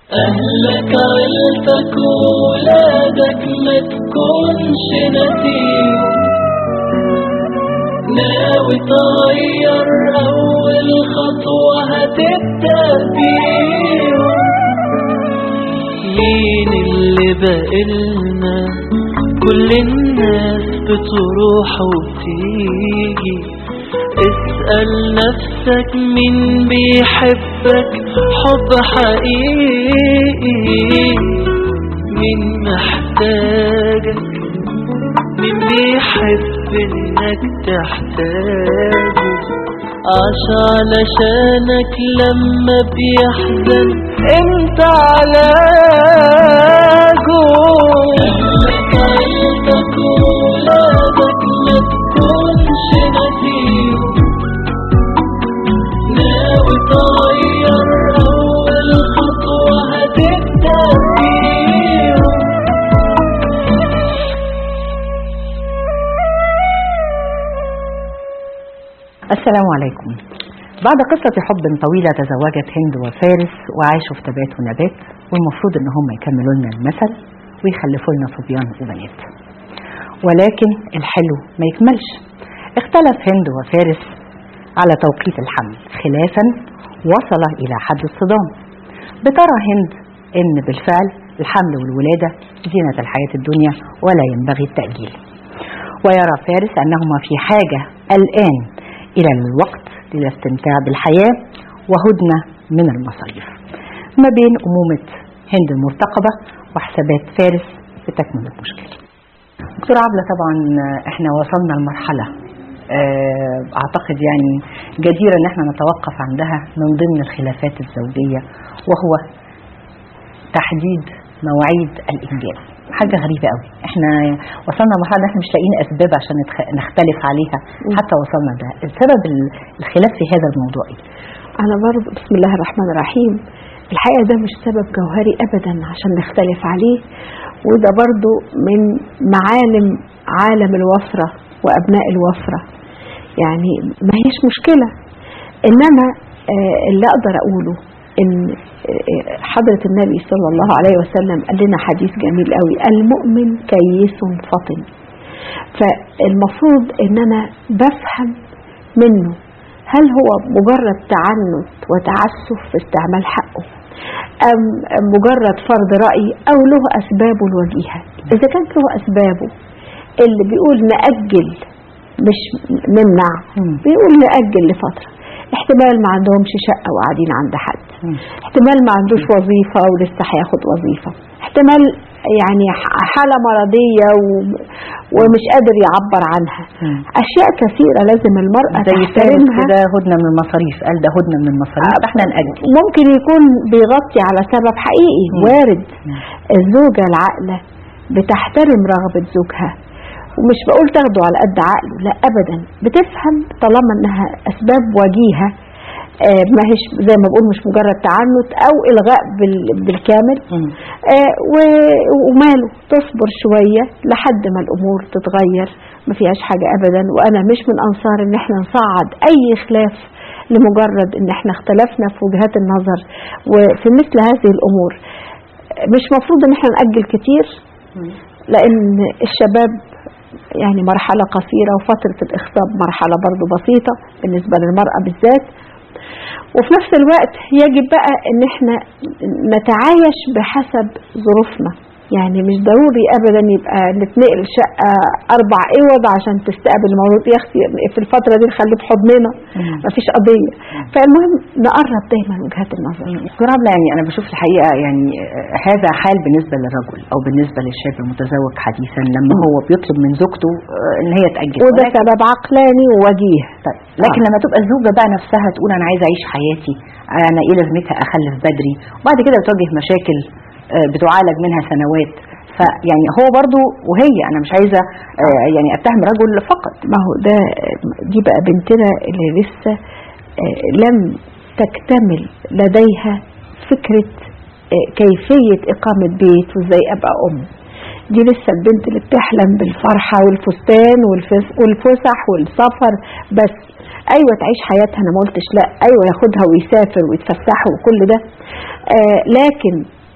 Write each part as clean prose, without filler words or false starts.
أهلك عيلتك وولادك ما تكونش نسيهم، ناوي تغير أول خطوة هتبدأ بيهم. مين اللي بقلنا كل الناس بتروح وبتيجي؟ اسأل نفسك مين بيحبك حب حقيقي، مين محتاجك، مين بيحب انك تحتاجه، عاش علشانك لما بيحزن انت علاجه. اهلك عيلتك وولادك ما تكونش نسيهم، ناوي تغير اول خطوة هتبدأ بيهم. السلام عليكم. بعد قصة حب طويلة تزوجت هند وفارس وعاشوا في تبات ونبات، والمفروض ان هم يكملوا لنا المثل ويخلفوا لنا صبيان وبنات، ولكن الحلو ما يكملش. اختلف هند وفارس على توقيت الحمل خلافا وصل الى حد الصدام. بترى هند ان بالفعل الحمل والولادة زينة الحياة الدنيا ولا ينبغي التأجيل، ويرى فارس انهما في حاجة الآن إلى الوقت للاستمتاع بالحياة وهدنة من المصاريف. ما بين أمومة هند المرتقبة وحسابات فارس بتكمن المشكلة. دكتور عبلة، طبعا احنا وصلنا لمرحلة اعتقد يعني جديرة ان احنا نتوقف عندها من ضمن الخلافات الزوجية، وهو تحديد مواعيد الإنجاب. حاجة غريبة قوي، احنا وصلنا لمرحلة احنا مش لاقيين اسباب عشان نختلف عليها حتى وصلنا ده. السبب الخلاف في هذا الموضوع ايه؟ انا برضه بسم الله الرحمن الرحيم، الحقيقة ده مش سبب جوهري ابدا عشان نختلف عليه، وده برضه من معالم عالم الوفرة وابناء الوفرة، يعني ما هيش مشكلة. انما اللي اقدر اقوله ان حضرة النبي صلى الله عليه وسلم قال لنا حديث جميل قوي: المؤمن كيس فطن. فالمفروض ان انا بفهم منه هل هو مجرد تعنت وتعسف في استعمال حقه، ام مجرد فرض رأي، او له اسبابه الوجيهة. اذا كانت له اسبابه اللي بيقول نأجل مش نمنع، بيقول نأجل لفترة، احتمال ما عندهمش شقة وقاعدين عند حد، احتمال ما عندوش وظيفة ولسه هياخد وظيفة، احتمال يعني حالة مرضية ومش قادر يعبر عنها. اشياء كثيرة لازم المرأة تحترمها. ده هدنة من المصاريف، قال ده هدنة من المصاريف، احنا نأجل. ممكن يكون بيغطي على سبب حقيقي وارد. الزوجة العاقلة بتحترم رغبة زوجها، ومش بقول تاخده على قد عقله، لا ابدا، بتفهم طالما انها اسباب وجيهة، ما هيش زي ما بقول مش مجرد تعنت او الغاء بالكامل. وماله، تصبر شوية لحد ما الامور تتغير، ما فيهاش حاجة ابدا. وانا مش من انصار ان احنا نصعد اي خلاف لمجرد ان احنا اختلفنا في وجهات النظر. وفي مثل هذه الامور مش مفروض ان احنا نأجل كتير، لان الشباب يعني مرحلة قصيرة، وفترة الإخصاب مرحلة برضو بسيطة بالنسبة للمرأة بالذات. وفي نفس الوقت يجب بقى ان احنا نتعايش بحسب ظروفنا، يعني مش ضروري ابدا يبقى نتنقل شقة 4 اوض عشان تستقبل المولود. يا اختي في الفترة دي نخليه في حضننا، مفيش قضية. فالمهم نقرب دايما وجهات النظر. دكتور عبلة، يعني انا بشوف الحقيقة يعني هذا حال بالنسبة للرجل او بالنسبة للشاب المتزوج حديثا لما هو بيطلب من زوجته ان هي تأجل، وده سبب عقلاني ووجيه. طيب، لكن لما تبقى الزوجة بقى نفسها تقول انا عايزة اعيش حياتي، انا ايه لازمتها اخلف بدري، وبعد كده بتواجه مشاكل بتعالج منها سنوات. فيعني هو برضو وهي، انا مش عايزة يعني اتهم رجل فقط. ما هو ده دي بقى بنتنا اللي لسه لم تكتمل لديها فكرة كيفية اقامة بيت وازاي ابقى ام. دي لسه البنت اللي بتحلم بالفرحة والفستان والفسح والسفر بس. ايوه تعيش حياتها، انا ما قلتش لا، ايوه ياخدها ويسافر ويتفسحوا وكل ده، لكن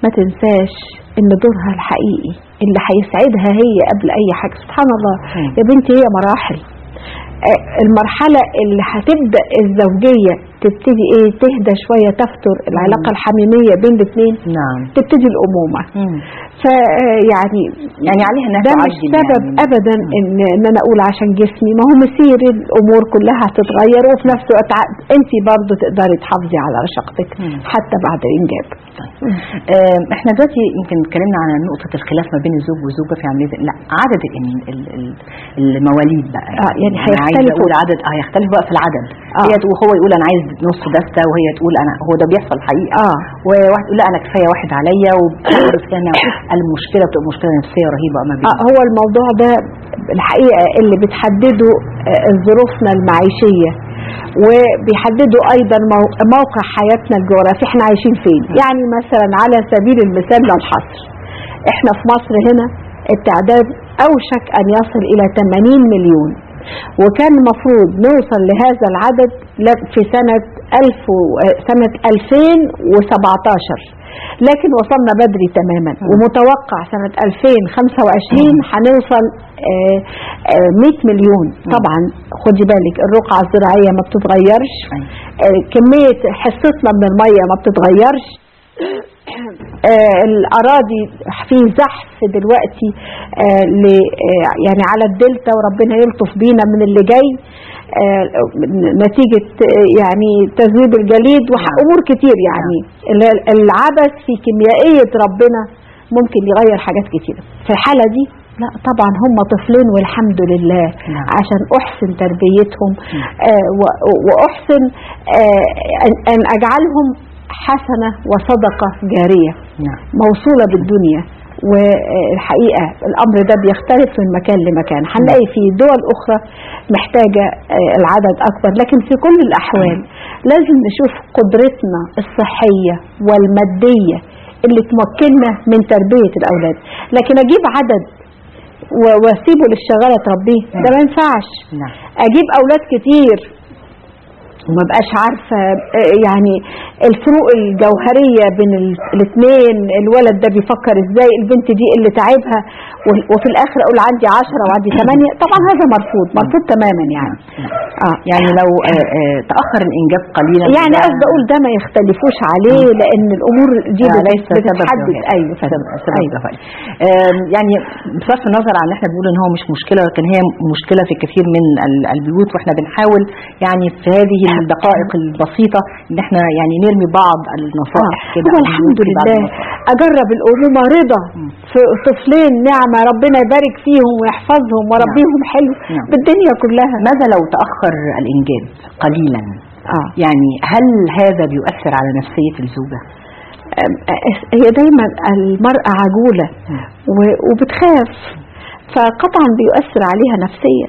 ما تنساش ان دورها الحقيقي اللي هيسعدها هي قبل اي حاجة. سبحان الله يا بنتي، هي مراحل. المرحلة اللي هتبدأ الزوجية تبتدي ايه، تهدى شوية، تفتر العلاقة الحميمية بين الاثنين، نعم، تبتدي الأمومة. فيعني عليها انها ده مش سبب ابدا ان انا اقول عشان جسمي، ما هو مسير الامور كلها هتتغير، وفي نفس الوقت انت برضو تقدري تحافظي على رشاقتك حتى بعد الانجاب. احنا دلوقتي يمكن اتكلمنا عن نقطة الخلاف ما بين الزوج والزوجة في عملية عدد المواليد بقى. يعني هيختلفوا العدد، هيختلف بقى في العدد. هو يقول انا عايز نص دستة، وهي تقول انا، هو ده بيحصل حقيقة. وواحد يقول لا انا كفاية واحد عليا، وبتعرف هنا المشكلة بتبقى مشكلة نفسية رهيبة ما بين. هو الموضوع ده الحقيقة اللي بتحدده ظروفنا المعيشية، وبيحددوا ايضا موقع حياتنا الجغرافي، احنا عايشين فين. يعني مثلا على سبيل المثال للحصر، احنا في مصر هنا التعداد اوشك ان يصل الى 80 مليون، وكان المفروض نوصل لهذا العدد في سنة 2017، لكن وصلنا بدري تماما، ومتوقع سنة 2025 هنوصل 100 مليون. طبعا خدي بالك الرقعة الزراعية ما بتتغيرش، كمية حصتنا من المية ما بتتغيرش، الأراضي في زحف دلوقتي يعني على الدلتا، وربنا يلطف بينا من اللي جاي نتيجة يعني تذويب الجليد وأمور كتير. يعني العبث في كيميائية ربنا ممكن يغير حاجات كتير. في الحالة دي لا طبعا هم طفلين والحمد لله، عشان أحسن تربيتهم وأحسن أن أجعلهم حسنة وصدقة جارية موصولة بالدنيا. والحقيقة الأمر ده بيختلف من مكان لمكان، هنلاقي في دول أخرى محتاجة العدد أكبر، لكن في كل الأحوال لازم نشوف قدرتنا الصحية والمادية اللي تمكننا من تربية الأولاد. لكن أجيب عدد واسيبه للشغالة تربيه، ده ما ينفعش. أجيب أولاد كتير وما بقاش عارفة يعني الفروق الجوهرية بين الاثنين، الولد ده بيفكر ازاي، البنت دي اللي تعبها، وفي الاخر اقول عندي 10 وعندي 8. طبعا هذا مرفوض تماما. يعني لو تأخر الانجاب قليلا، يعني قصدي اقول ده ما يختلفوش عليه، لان الامور دي بتتحدد. ايوه سبب جوهري. يعني بصرف النظر عن ان احنا بنقول ان هو مش مشكلة، لكن هي مشكلة في كثير من البيوت، واحنا بنحاول يعني في هذه الدقائق البسيطة ان احنا يعني نرمي بعض النصائح كده. هو الحمد لله اجرب الامومة رضا في طفلين، نعمة ربنا يبارك فيهم ويحفظهم وربيهم حلو بالدنيا كلها. ماذا لو تأخر الانجاب قليلا؟ يعني هل هذا بيؤثر على نفسية الزوجة؟ هي دايما المرأة عجولة وبتخاف، فقطعا بيؤثر عليها نفسيا.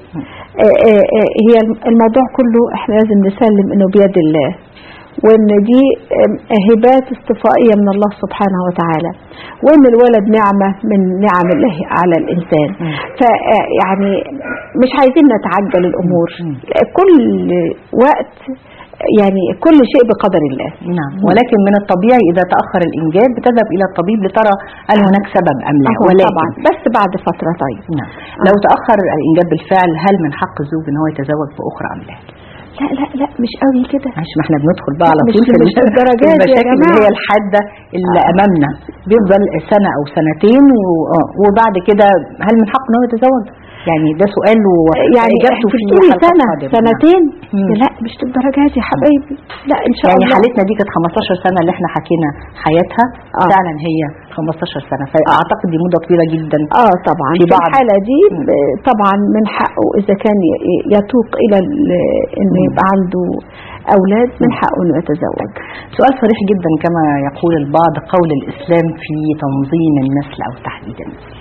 هي الموضوع كله احنا لازم نسلم انه بيد الله، وان دي هبات استفائية من الله سبحانه وتعالى، وان الولد نعمة من نعم الله على الانسان. فيعني مش عايزين نتعجل الامور، كل وقت يعني كل شيء بقدر الله. نعم. ولكن من الطبيعي اذا تأخر الانجاب بتذهب الى الطبيب لترى هل هناك سبب ام لا. ولكن طبعا بس بعد فترة. طيب نعم. لو تأخر الانجاب بالفعل، هل من حق الزوج ان هو يتزوج باخرى ام لا؟ لا لا لا مش قوي كده، ما احنا بندخل بقى على طول في الدرجات المشاكل اللي هي الحادة اللي امامنا. بيفضل سنة او سنتين وبعد كده هل من حقه ان هو يتزوج؟ يعني ده سؤال يعني اجابته في سنة سنتين. لا مش للدرجات يا حبايبي، لا ان شاء الله. يعني حالتنا دي كانت 15 سنة اللي احنا حكينا حياتها. فعلا هي 15 سنة، فاعتقد دي مدة طويلة جدا. طبعا في الحالة دي طبعا من حقه اذا كان يتوق الى انه يبقى عنده اولاد، من حقه انه يتزوج. سؤال صريح جدا كما يقول البعض، قول الاسلام في تنظيم النسل او تحديد النسل.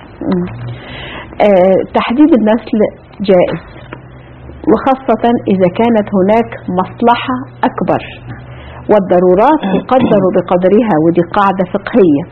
تحديد النسل جائز، وخاصة إذا كانت هناك مصلحة أكبر، والضرورات تقدر بقدرها، ودي قاعدة فقهية.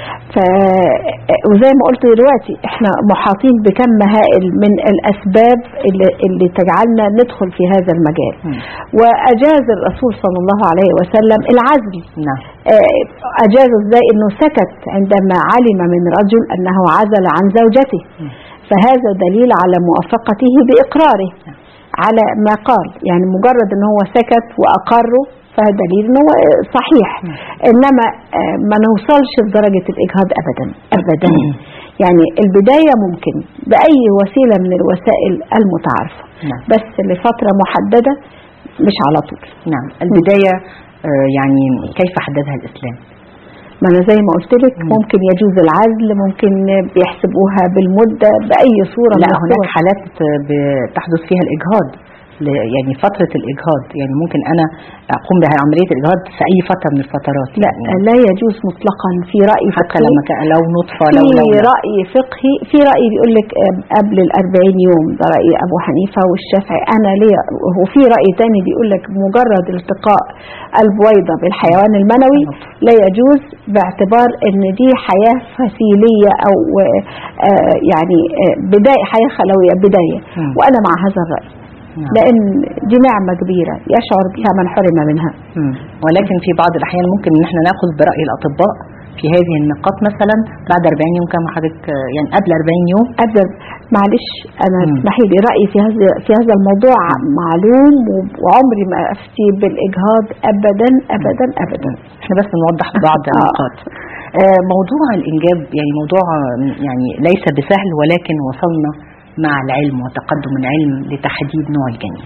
وزي ما قلت دلوقتي احنا محاطين بكم هائل من الأسباب اللي تجعلنا ندخل في هذا المجال. وأجاز الرسول صلى الله عليه وسلم العزل. أجاز ازاي؟ انه سكت عندما علم من رجل انه عزل عن زوجته، فهذا دليل على موافقته بإقراره على ما قال. يعني مجرد ان هو سكت وأقره فهذا دليل انه صحيح. انما ما نوصلش لدرجة الإجهاض ابدا ابدا. يعني البداية ممكن بأي وسيلة من الوسائل المتعارفة، بس لفترة محددة مش على طول. نعم. البداية يعني كيف حددها الإسلام؟ ما أنا زي ما قلت لك ممكن يجوز العزل، ممكن بيحسبوها بالمدة بأي صورة. لا، هناك حالات بتحدث فيها الإجهاض، يعني فترة الإجهاض، يعني ممكن أنا أقوم بعملية الإجهاض في أي فترة من الفترات. لا يعني لا يجوز مطلقا في رأي فقهي، حتى لما كان لو نطفة في رأي فقهي، في رأي بيقول لك قبل 40 يوم، ده رأي أبو حنيفة والشافعي. أنا ليه؟ وفي رأي تاني بيقول لك مجرد التقاء البويضة بالحيوان المنوي لا يجوز، باعتبار أن دي حياة فسيلية أو يعني بداية حياة خلوية بداية. وأنا مع هذا الرأي، لأن دي نعمة كبيرة يشعر بها من حرم منها. ولكن في بعض الأحيان ممكن إن احنا نأخذ برأي الأطباء في هذه النقاط، مثلا بعد 40 يوم كما حضرتك، يعني قبل 40 يوم. معلش أنا اسمحي لي، رأيي في هذا الموضوع معلوم، وعمري ما أفتي بالإجهاض أبدا أبدا أبدا. احنا بس نوضح بعض النقاط. موضوع الإنجاب يعني موضوع يعني ليس بسهل، ولكن وصلنا مع العلم وتقدم العلم لتحديد نوع الجنين.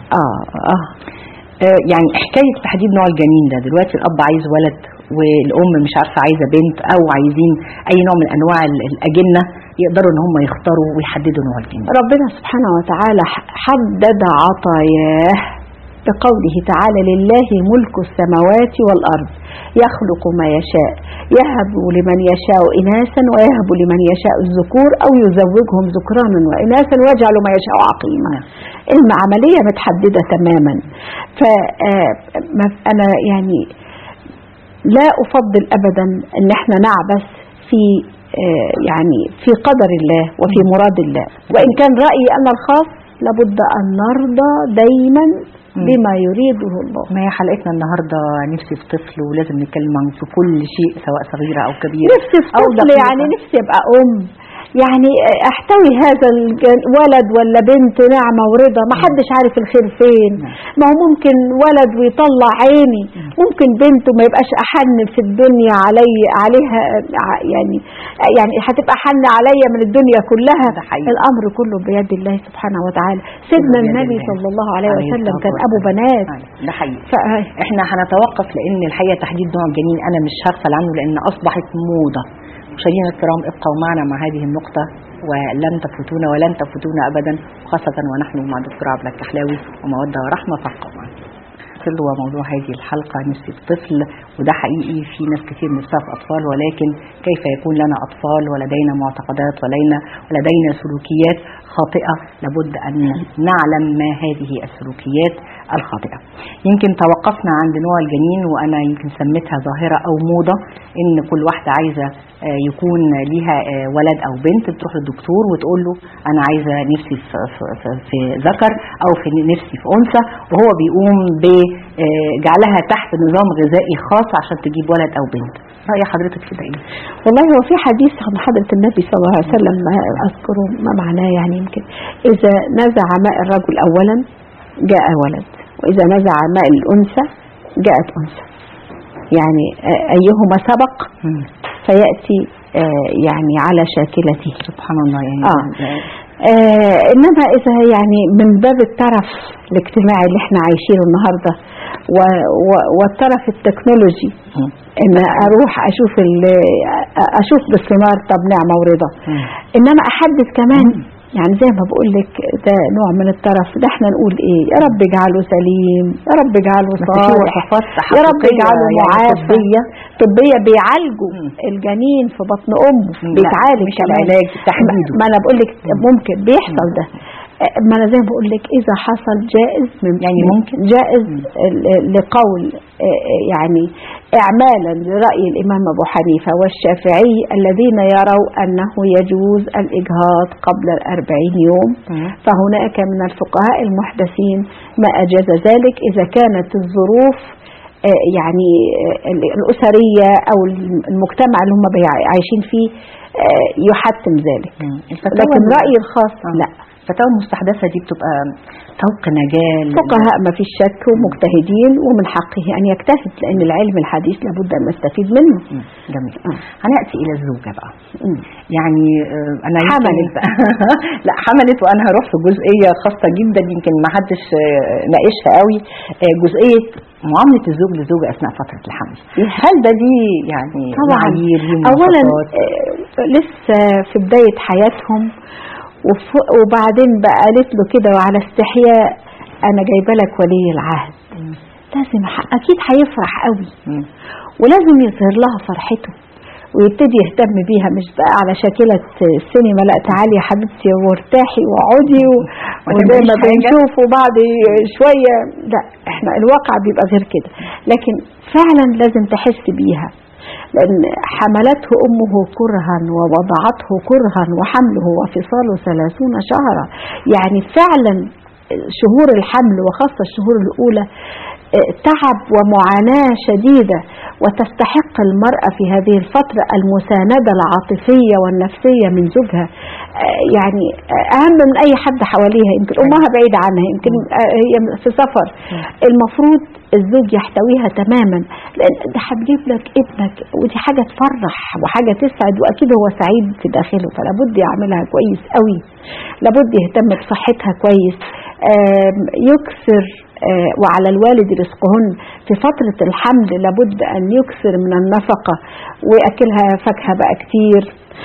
يعني حكاية تحديد نوع الجنين ده دلوقتي الأب عايز ولد والأم مش عارفة عايزة بنت، أو عايزين أي نوع من أنواع الأجنة، يقدروا إن هم يختاروا ويحددوا نوع الجنين. ربنا سبحانه وتعالى حدد عطاياه بقوله تعالى: لله ملك السماوات والأرض يخلق ما يشاء يهب لمن يشاء إناثا ويهب لمن يشاء الذكور أو يزوجهم ذكرانا وإناثا ويجعل ما يشاء عقيما. العملية متحددة تماما. فأنا يعني لا أفضل أبدا أن احنا نعبث في يعني في قدر الله وفي مراد الله. وإن كان رأيي أنا الخاص لابد أن نرضى دايما بما يريده الله. ما هي حلقتنا النهاردة نفسي في طفل، ولازم نتكلم عن في كل شيء سواء صغيرة أو كبيرة. نفسي في طفل، يعني نفسي أبقى يعني احتوي هذا الولد ولا بنت نعمة ورضا. ما حدش عارف الخير فين. ما هو ممكن ولد ويطلع عيني، ممكن بنته ما يبقاش أحن في الدنيا عليها، يعني هتبقى حن عليا من الدنيا كلها. الأمر كله بيد الله سبحانه وتعالى. سيدنا النبي صلى الله عليه وسلم كان أبو بنات. ده حقيقي. احنا هنتوقف، لأن الحقيقة تحديد نوع الجنين أنا مش هغفل عنه، لأن أصبحت موضة. مشاهدينا الكرام، ابقوا معنا مع هذه النقطة ولن تفوتونا ولن تفوتونا أبدا، خاصة ونحن مع دكتور عبلة الكحلاوي ومودة ورحمة. فابقوا معنا. وموضوع هذه الحلقة نفسي في طفل، وده حقيقي في ناس كتير نفسها في أطفال، ولكن كيف يكون لنا أطفال ولدينا معتقدات ولدينا سلوكيات خاطئة؟ لابد أن نعلم ما هذه السلوكيات الخاطئة. يمكن توقفنا عند نوع الجنين، وأنا يمكن سميتها ظاهرة أو موضة، إن كل واحدة عايزة يكون ليها ولد أو بنت بتروح للدكتور وتقول له أنا عايزة نفسي في ذكر أو في نفسي في أنثى، وهو بيقوم بجعلها تحت نظام غذائي خاص عشان تجيب ولد أو بنت. رأي حضرتك في ده إيه؟ والله هو في حديث عن حضرة النبي صلى الله عليه وسلم أذكره ما معناه، يعني يمكن إذا نزع ماء الرجل أولا جاء ولد، وإذا نزع ماء الأنثى جاءت أنثى. يعني أيهما سبق فيأتي يعني على شاكلته. سبحان الله. يعني إنما إذا يعني من باب الترف الاجتماعي اللي احنا عايشينه النهاردة والترف التكنولوجي، إن أروح أشوف بالسونار، طب نعمة ورضا. إنما أحدث كمان، يعني زي ما بقول لك ده نوع من الترف. ده احنا نقول ايه؟ يا رب اجعله سليم، يا رب اجعله صالح، يا رب اجعله معافى. طبية بيعالجوا الجنين في بطن امه، بيتعالج مش العلاج تحديده. ما انا بقول لك ممكن بيحصل ده. ما انا زي ما بقول لك اذا حصل جائز يعني ممكن جائز لقول يعني اعمالا لراي الامام ابو حنيفه والشافعي الذين يروا انه يجوز الاجهاض قبل 40 يوم. فهناك من الفقهاء المحدثين ما اجاز ذلك اذا كانت الظروف يعني الاسريه او المجتمع اللي هم عايشين فيه يحتم ذلك. لكن رايي الخاص لا. الفتاوى المستحدثة دي بتبقى طوق نجاة فقهاء ما فيش شك ومجتهدين ومن حقه أن يجتهد لأن العلم الحديث لابد أن نستفيد منه. جميل. هنأتي إلى الزوجة بقى. يعني أنا حملت لا حملت، وأنا هروح في جزئية خاصة جدا يمكن ما حدش ناقشها قوي، جزئية معاملة الزوج للزوجة أثناء فترة الحمل. هل ده دي يعني معايير؟ أولا لسه في بداية حياتهم وبعدين بقى قالت له كده وعلى استحياء انا جايبه لك ولي العهد، لازم اكيد هيفرح قوي ولازم يظهر لها فرحته ويبتدي يهتم بيها، مش بقى على شاكله السينما، لا تعالي يا حبيبتي وارتاحي وقعدي وزي ما بنشوف وبعد شويه، لا احنا الواقع بيبقى غير كده. لكن فعلا لازم تحس بيها، لأن حملته أمه كرها ووضعته كرها وحمله وفصاله 30 شهرا. يعني فعلا شهور الحمل وخاصة الشهور الأولى تعب ومعاناة شديدة، وتستحق المرأة في هذه الفترة المساندة العاطفية والنفسية من زوجها، يعني أهم من أي حد حواليها. يمكن أمها بعيدة عنها، يمكن هي في سفر، المفروض الزوج يحتويها تماما، لأن ده هتجيب لك ابنك ودي حاجة تفرح وحاجة تسعد، وأكيد هو سعيد في داخله، فلابد يعملها كويس قوي، لابد يهتم بصحتها كويس، يكسر وعلى الوالد رزقهن في فترة الحمل، لابد أن يكسر من النفقة ويأكلها فاكهة بقى كتير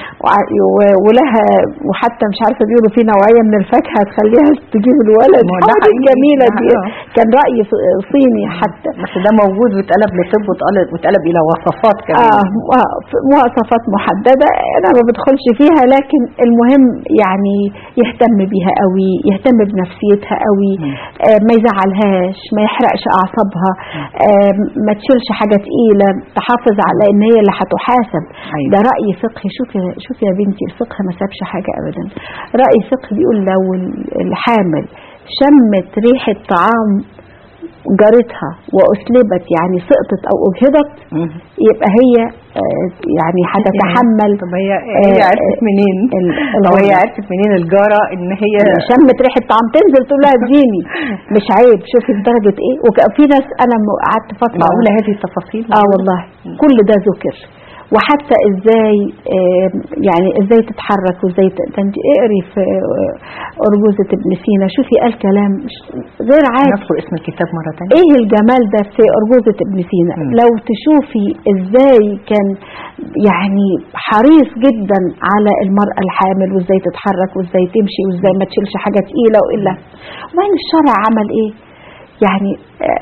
ولها، وحتى مش عارفة بيقولوا في نوعية من الفاكهة تخليها تجيب الولد، حاجة جميلة دي. كان رأي صيني حتى، بس ده موجود واتقلب لطب واتقلب إلى وصفات كمان. مواصفات محددة أنا ما بدخلش فيها، لكن المهم يعني يهتم بيها قوي، يهتم بنفسيتها قوي، ما يزعلهاش، ما يحرقش أعصابها، ما تشيلش حاجة تقيلة، تحافظ على إن هي اللي هتحاسب. ده رأي فقهي. شوفي يا بنتي، الفقه ما سابش حاجة أبدا. رأي فقهي بيقول لو الحامل شمت ريحة طعام جارتها وأسلبت، يعني سقطت أو أجهضت، يبقى هي يعني هتتحمل. طب هي عرفت منين؟ هي عرفت منين الجارة إن هي شمت ريحة طعام تنزل تقول لها اديني؟ مش عيب؟ شوفي لدرجة إيه. وفي ناس أنا قعدت فترة معقولة هذه التفاصيل؟ والله كل ده ذكر، وحتى ازاي يعني ازاي تتحرك وازاي اقري في أرجوزة ابن سينا، شوفي قال كلام غير عادي. نذكر اسم الكتاب مرة تانية. ايه الجمال ده في أرجوزة ابن سينا. لو تشوفي ازاي كان يعني حريص جدا على المرأة الحامل وازاي تتحرك وازاي تمشي وازاي ما تشيلش حاجة تقيلة وإلا. وين الشرع عمل ايه؟ يعني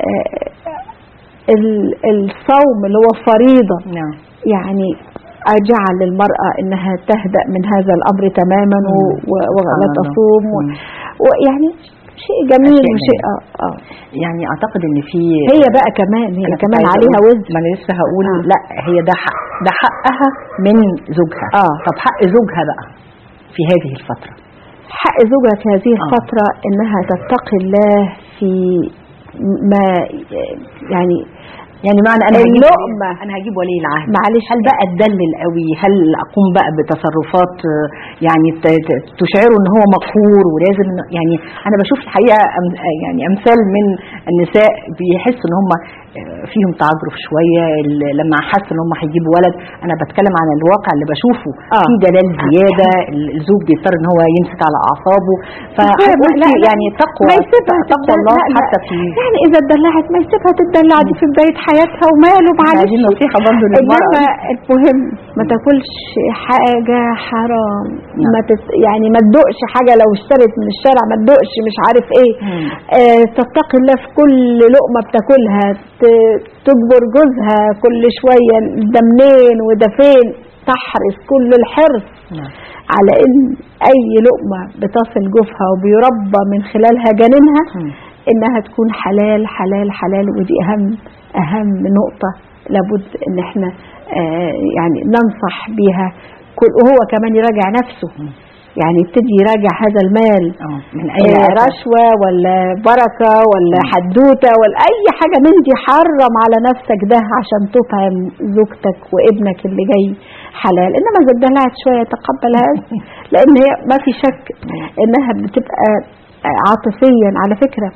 الصوم اللي هو فريضة، يعني جعل للمرأة انها تهدأ من هذا الامر تماما ولا تصوم، ويعني شيء جميل وشيء يعني اعتقد ان في هي بقى كمان عليها وزن. ما انا لسه هقول لا هي ده حقها من زوجها. طب حق زوجها بقى في هذه الفترة؟ حق زوجها في هذه الفترة انها تتقي الله في ما يعني معنى انا هجيب ولي العهد، معلش هل بقى اتدلل قوي؟ هل اقوم بقى بتصرفات يعني تشعره ان هو مقهور ولازم؟ يعني انا بشوف الحقيقه يعني امثال من النساء بيحسوا ان هم فيهم تعجرف شويه لما حسوا ان هم هيجيبوا ولد. انا بتكلم عن الواقع اللي بشوفه في دلال زياده، الزوج بيضطر ان هو يمسك على اعصابه. يعني تقوى الله حتى في يعني اذا اتدلعت ما يسيبها تتدلع دي في بدايه حياتها وماله، معلش. دي نصيحه برضه للمرأة. المهم ما تاكلش حاجه حرام، يعني ما تدوقش حاجه لو اشترت من الشارع، ما تدوقش مش عارف ايه. تتقي الله في كل لقمه بتاكلها، تجبر جوزها كل شويه ده منين وده فين، تحرص كل الحرص على ان اي لقمة بتصل جوفها وبيربى من خلالها جنينها انها تكون حلال حلال حلال. ودي اهم نقطة لابد ان احنا يعني ننصح بيها وهو كمان يراجع نفسه، يعني يبتدي يراجع هذا المال من اي رشوة ولا بركة ولا حدوتة ولا اي حاجة من دي. حرم على نفسك ده عشان تطعم زوجتك وابنك اللي جاي حلال. انما اذا اتدلعت شوية تقبل هذا، لان هي ما في شك انها بتبقى عاطفيا. على فكرة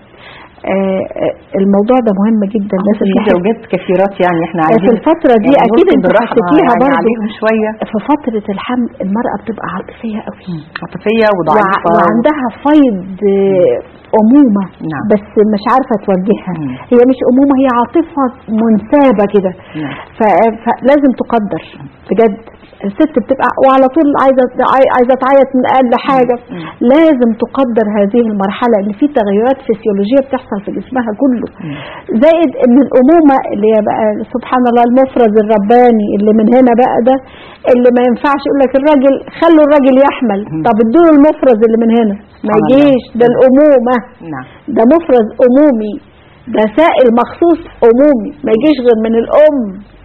الموضوع ده مهم جدا. الناس في زوجات كثيرات يعني احنا عايزين في الفترة دي يعني اكيد انت حسيتيها يعني برضه عليهم شوية. في فترة الحمل المرأة بتبقى عاطفية قوي، عاطفية وضعيفة وعندها فيض أمومة. نعم. بس مش عارفة توجهها. هي مش أمومة، هي عاطفة منسابة كده. فلازم تقدر بجد. الست بتبقى وعلى طول عايزة تعيط من أقل حاجة. لازم تقدر هذه المرحلة اللي في تغيرات فسيولوجية بتحصل في جسمها كله. زائد ان الأمومة اللي هي بقى سبحان الله المفرز الرباني اللي من هنا بقى ده اللي ما ينفعش يقول لك الراجل خلوا الراجل يحمل. طب ادوا المفرز اللي من هنا ما يجيش. ده الأمومة ده مفرز أمومي، ده سائل مخصوص أمومي ما يجيش غير من الأم.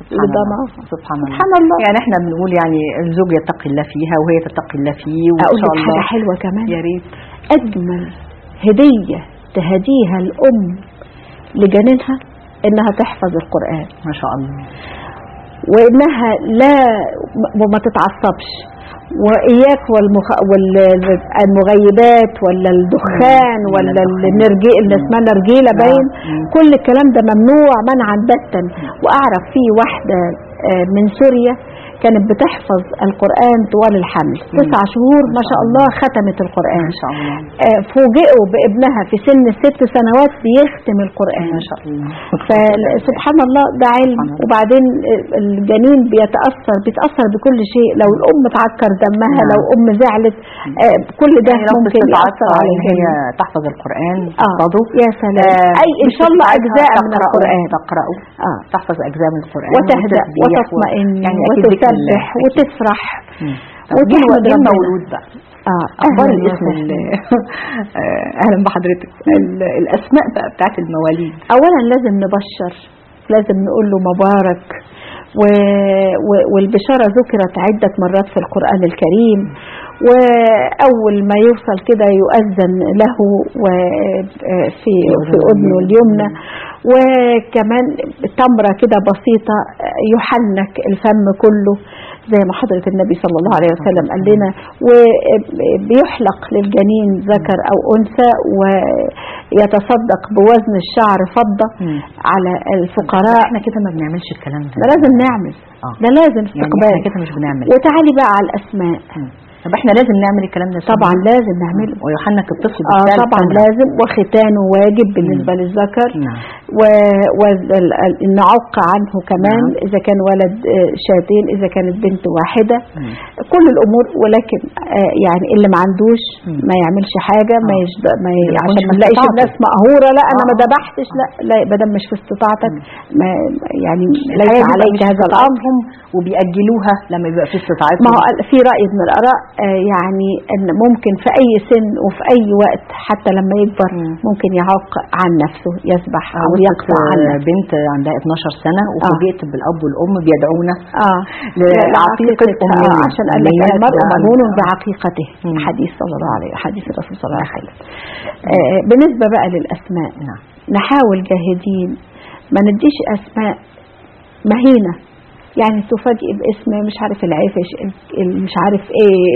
سبحان الله. يعني احنا بنقول يعني الزوج يتقي الله فيها وهي تتقي الله فيه. اقول لك حاجه حلوه كمان، يا ريت. اجمل هديه تهديها الام لجنينها انها تحفظ القرآن ما شاء الله، وانها لا وما تتعصبش. وإياك والمغيبات ولا الدخان ولا اللي اسمها نرجيلة باين. كل الكلام ده ممنوع منعا باتا. وأعرف فيه واحدة من سوريا كانت بتحفظ القرآن طوال الحمل 9 شهور ما شاء الله ختمت القرآن ما شاء الله. فوجئوا بابنها في سن 6 سنوات بيختم القرآن ما شاء الله. فسبحان الله ده علم. وبعدين الجنين بيتأثر بكل شيء. لو الأم تعكر دمها لو أم زعلت كل ده ممكن يأثر عليها. هي تحفظ القرآن يا سلام. أي إن شاء الله أجزاء من القرآن تقرأه تحفظ أجزاء من القرآن وتهدأ وتطمئن يعني وتسبح وتفرح وتحمد مولود بقى. أخبار الاسم أهلا بحضرتك. الأسماء بقى بتاعت المواليد أولا لازم نبشر، لازم نقول له مبارك. والبشارة ذكرت عدة مرات في القرآن الكريم. وأول ما يوصل كده يؤذن له في أذنه اليمنى. وكمان تمرة كده بسيطة يحنك الفم كله زي ما حضرة النبي صلى الله عليه وسلم قال لنا. وبيحلق للجنين ذكر أو أنثى ويتصدق بوزن الشعر فضة على الفقراء. احنا كده ما بنعملش الكلام ده لازم نعمل. ده لازم استقبال. يعني كده مش بنعمل. وتعالي بقى على الأسماء. طب احنا لازم نعمل الكلام ده طبعا لازم نعمله. ويحنك الطفل طبعا لازم. وختانه واجب بالنسبة للذكر. ونعق عنه كمان إذا كان ولد شاتين، إذا كانت بنت واحدة. كل الأمور. ولكن يعني اللي ما عندوش ما يعملش حاجة. عشان ما نلاقيش الناس مقهورة لا أنا ما ذبحتش لا بدل مش في استطاعتك يعني ليس عليك هذا الأمر. وبيأجلوها لما يبقى في استطاعتهم. ما هو في رأي من الآراء يعني ان ممكن في اي سن وفي اي وقت حتى لما يكبر ممكن يعاق عن نفسه يذبح او يقطع عن نفسه. بنت عندها 12 سنة وفوجئت بالاب والام بيدعونا لعقيقة امها عشان قال لك المرء مجنون بعقيقته. حديث صلى الله عليه حديث الرسول صلى الله عليه وسلم. بالنسبة بقى للاسماء نحاول جاهدين ما نديش اسماء مهينة. يعني تفاجئ باسم مش عارف العفش مش عارف ايه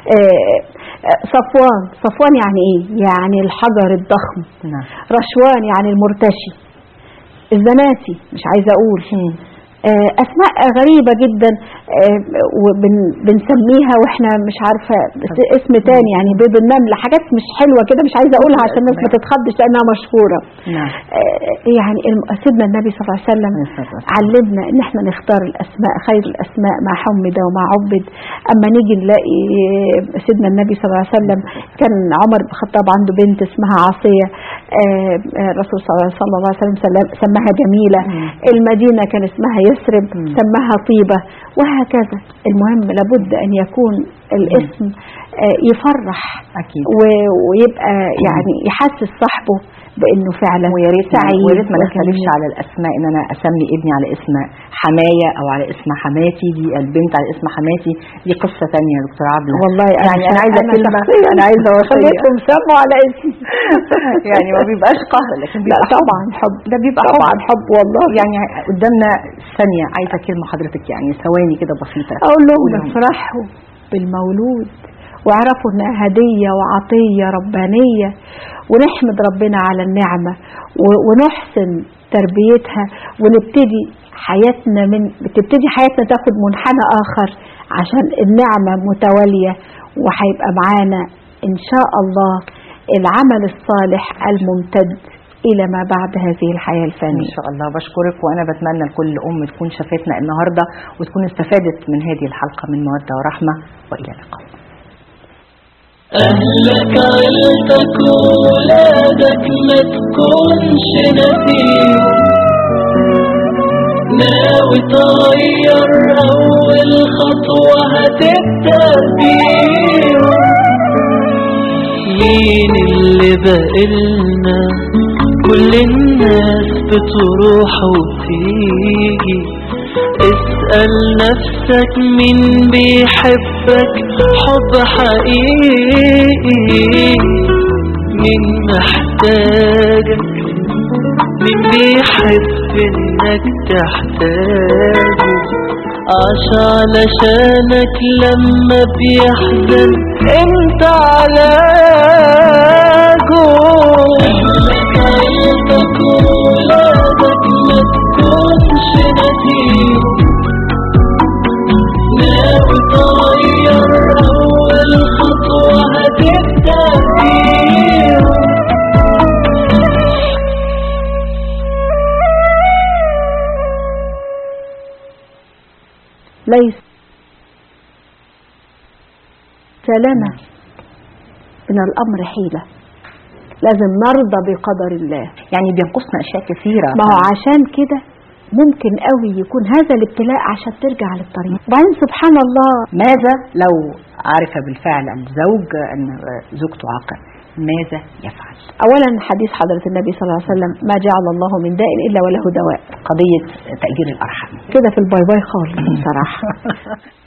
صفوان يعني ايه؟ يعني الحجر الضخم. رشوان يعني المرتشي. الزناتي مش عايزه اقول. اسماء غريبة جدا وبنسميها واحنا مش عارفة اسم تاني يعني بيض النمل. حاجات مش حلوة كده مش عايزة اقولها عشان الناس ما تتخضش لانها مشهورة. يعني سيدنا النبي صلى الله عليه وسلم علمنا ان احنا نختار الاسماء خير الاسماء ما حمد وما عبد. اما نيجي نلاقي سيدنا النبي صلى الله عليه وسلم كان عمر بن الخطاب عنده بنت اسمها عاصية الرسول صلى الله عليه وسلم سماها جميلة، المدينة كان اسمها يثرب سماها طيبة، وهكذا. المهم لابد أن يكون الاسم يفرح أكيد. ويبقى يعني يحسس صاحبه بأنه فعلا ويا ريت ما نختلفش وجميل. على الاسماء، ان انا اسمي ابني على اسم حمايه او على اسم حماتي، دي البنت على اسم حماتي دي قصه ثانيه يا دكتور عبله. والله يعني انا عايزه كلمه، انا عايزه خليتهم سموا على اسمي يعني ما بيبقاش قهر، لكن لا بيبقى طبعا حب، ده بيبقى طبعا حب والله. يعني قدامنا ثانيه، عايزه كلمه حضرتك، يعني ثواني كده بسيطه اقول لهم افرحوا بالمولود واعرفوا انها هديه وعطيه ربانيه، ونحمد ربنا على النعمه ونحسن تربيتها، ونبتدي حياتنا بتبتدي حياتنا تاخد منحنى اخر عشان النعمه متواليه، وهيبقى معانا ان شاء الله العمل الصالح الممتد الى ما بعد هذه الحياه الفانيه. ان شاء الله. بشكرك، وانا بتمنى لكل ام تكون شافتنا النهارده وتكون استفادت من هذه الحلقه من موده ورحمه، والى اللقاء. أهلك عيلتك وولادك ما تكونش نسيهم، ناوي تغير أول خطوة هتبدأ بيهم. مين اللي بقلنا كل الناس بتروح وتيجي، اسأل نفسك مين بيحبك حب حقيقي، مين محتاجك، مين بيحب انك تحتاجه، عاش علشانك لما بيحزن انت علاجه. اهلك عيلتك وولادك ما تكونش نسيهم، ناوي تغير أول خطوة هتبدأ بيهم. ليس لنا من الأمر حيلة، لازم نرضى بقدر الله. يعني بينقصنا اشياء كثيره، ما هو عشان كده ممكن قوي يكون هذا الابتلاء عشان ترجع للطريق. وبعدين سبحان الله، ماذا لو عرف بالفعل الزوج ان زوجته عاقل، ماذا يفعل؟ اولا حديث حضرة النبي صلى الله عليه وسلم ما جعل الله من داء الا وله دواء. قضيه تأجير الارحام كده في الباي باي خالص بصراحة.